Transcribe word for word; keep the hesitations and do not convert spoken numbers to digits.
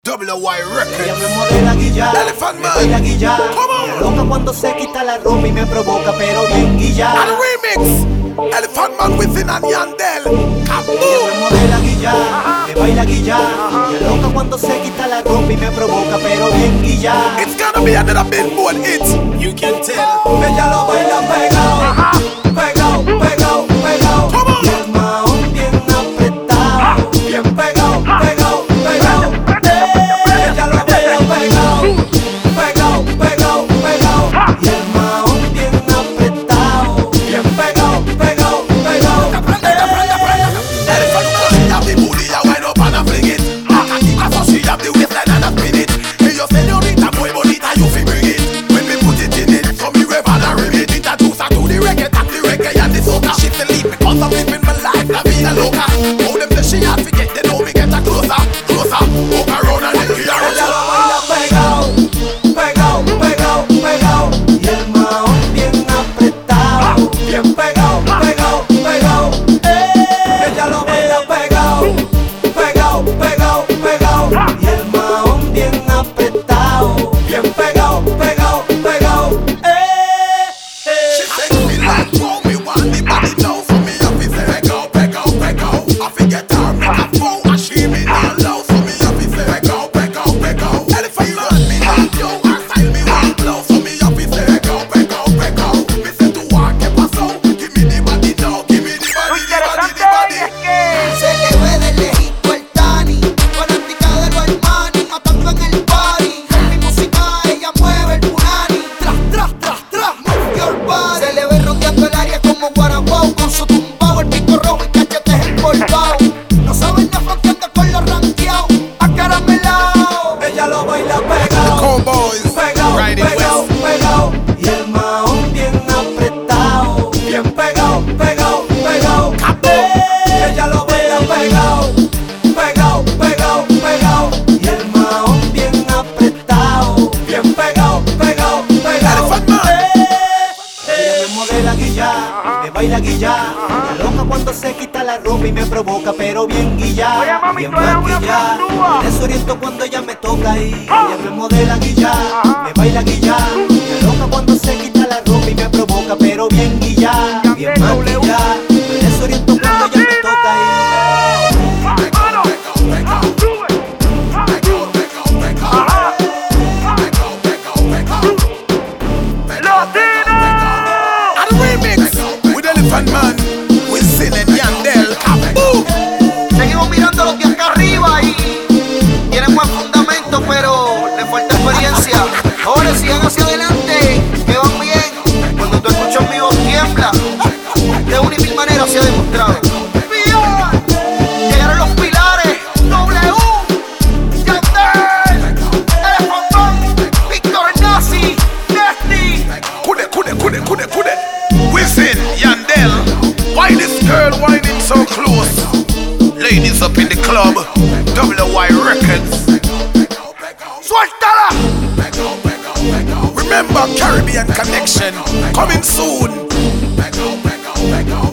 W Y Records. Ella me modela guilla, Elephant me Man. baila guilla. Come on. Me loca cuando se quita la ropa y me provoca, pero bien guilla. And remix. Elephant Man within and Yandel. Ella me Kaboom. modela guilla, me baila guilla. Me loca cuando se quita la ropa y me provoca, pero bien guilla. It's gonna be another billboard hit. You can tell. Ella lo baila pegao, pegao, pegao, pegao. Come on. Y el maón bien apretado, bien pegao, pegao, pegao. Ella lo baila pegao, pegao, pegao, pegao. Y el maón bien apretado, bien pegao, pegao, pegao. Elephant Man, she have the booty, I wind up and I fling it. Haka kika, so she have the waistline and I spin it. Me yo señorita, muy bonita, you fi bring it. When me put it in it, so me rev and I rev it. It a juice, I do the reggae, tap the reggae and the soca. She say leave because I'm living my life, la vida loca. How them say she hard to get, they know me get her closer, closer. Walk around and then give her a Ella lo baila pegao, pegao, pegao, pegao. Y el maón bien apretado, bien pegao, pegao, pegao. Ella lo baila pegao, pegao, pegao, pegao. Y el maón bien apretado, bien pegao, pegao, pegao. She say me like wow, me want the body now. So me have to say pegao, pegao, pegao. I forget her, make her fool, and she me not low. So me have to say pegao, pegao, pegao. Elephant Man, me like yo, her style me want blow. So me have to say pegao, pegao, pegao. Me say to her, que pasó? Give me the body now, give me the body, the body, the body. Se le ve de lejito el Tani, fanática de los Armani, matando en el party. Con mi música ella mueve el punani. Tras, tras, tras, tras, move your body. Se le ve rodeando el área como Guarabao, con su tumbao, el pico rojo y cachetes empolvados. No saben de fronteando con los ranqueados, acaramelao. Ella lo baila pegao, Cowboys, pegao, riding pegao, west. pegao. Y el maón bien apretado, bien pegao, pegao, pegao. Ella lo baila pegao, pegao, pegao, pegao. Y el maón bien apretado, bien pegao, pegao, pegao. Elephant Man. Ella me modela guilla, me baila guilla. Me loca cuando se quita la ropa y me provoca, pero bien guilla, bien maquilla. Me desoriento cuando ella me toca y ella me modela guilla, me baila guilla. Me loca cuando se quita la ropa y me provoca, pero bien guilla, bien maquilla. Me desoriento cuando ella me toca y Pegao, pegao, pegao. Pegao, pegao, pegao. Pegao, pegao, pegao. Pegao, pegao, pegao. And remix with Elephant Man, with Sin and Yandel. Kaboom. Seguimos mirando los de acá arriba y tienen buen fundamento, pero le falta experiencia. Ahora sigan hacia adelante, que van bien. Cuando tú escuchas mi voz tiembla, de una y mil maneras se ha demostrado. ¡Bien! Llegaron los pilares, W, Yandel, Elephant Man, Víctor Nazi, Nesty. Kude, kude, kude, kude, kude. Wisin, Yandel. Why this girl whining so close? Ladies up in the club. W Y Records. Suéltala! Remember Caribbean Connection coming soon.